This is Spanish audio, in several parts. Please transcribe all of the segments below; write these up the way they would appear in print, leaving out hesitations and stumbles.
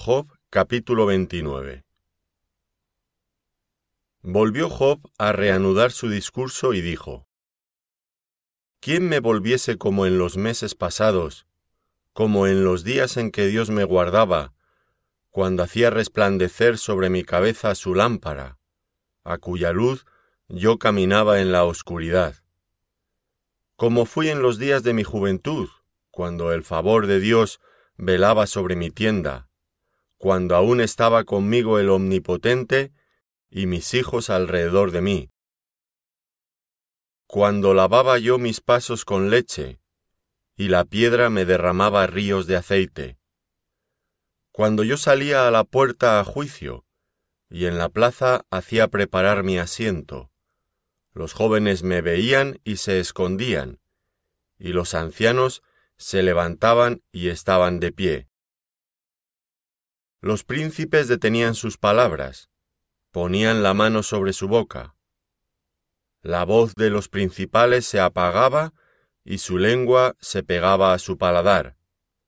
Job, capítulo 29. Volvió Job a reanudar su discurso y dijo: ¿Quién me volviese como en los meses pasados, como en los días en que Dios me guardaba, cuando hacía resplandecer sobre mi cabeza su lámpara, a cuya luz yo caminaba en la oscuridad? Como fui en los días de mi juventud, cuando el favor de Dios velaba sobre mi tienda, cuando aún estaba conmigo el Omnipotente y mis hijos alrededor de mí. Cuando lavaba yo mis pasos con leche, y la piedra me derramaba ríos de aceite. Cuando yo salía a la puerta a juicio, y en la plaza hacía preparar mi asiento, los jóvenes me veían y se escondían, y los ancianos se levantaban y estaban de pie. Los príncipes detenían sus palabras, ponían la mano sobre su boca. La voz de los principales se apagaba y su lengua se pegaba a su paladar.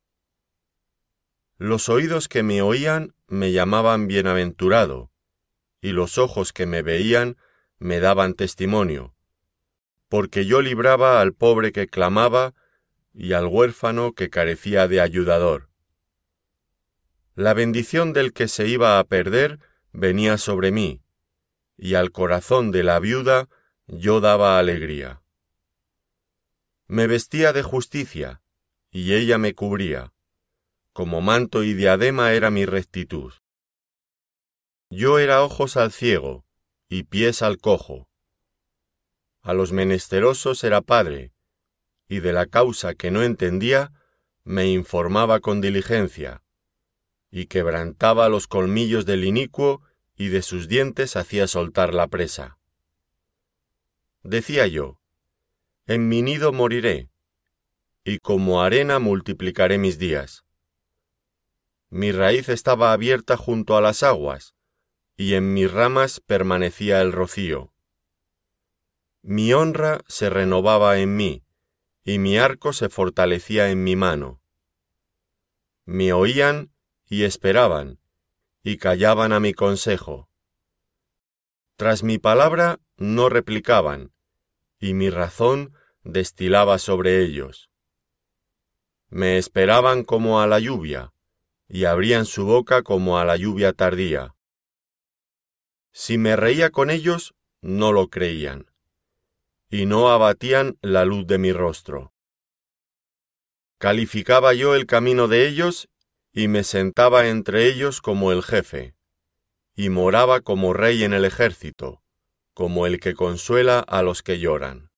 Los oídos que me oían me llamaban bienaventurado, y los ojos que me veían me daban testimonio, porque yo libraba al pobre que clamaba y al huérfano que carecía de ayudador. La bendición del que se iba a perder venía sobre mí, y al corazón de la viuda yo daba alegría. Me vestía de justicia, y ella me cubría. Como manto y diadema era mi rectitud. Yo era ojos al ciego, y pies al cojo. A los menesterosos era padre, y de la causa que no entendía, me informaba con diligencia, y quebrantaba los colmillos del inicuo, y de sus dientes hacía soltar la presa. Decía yo: en mi nido moriré, y como arena multiplicaré mis días. Mi raíz estaba abierta junto a las aguas, y en mis ramas permanecía el rocío. Mi honra se renovaba en mí, y mi arco se fortalecía en mi mano. Me oían y esperaban, y callaban a mi consejo. Tras mi palabra no replicaban, y mi razón destilaba sobre ellos. Me esperaban como a la lluvia, y abrían su boca como a la lluvia tardía. Si me reía con ellos, no lo creían, y no abatían la luz de mi rostro. Calificaba yo el camino de ellos, y me sentaba entre ellos como el jefe, y moraba como rey en el ejército, como el que consuela a los que lloran.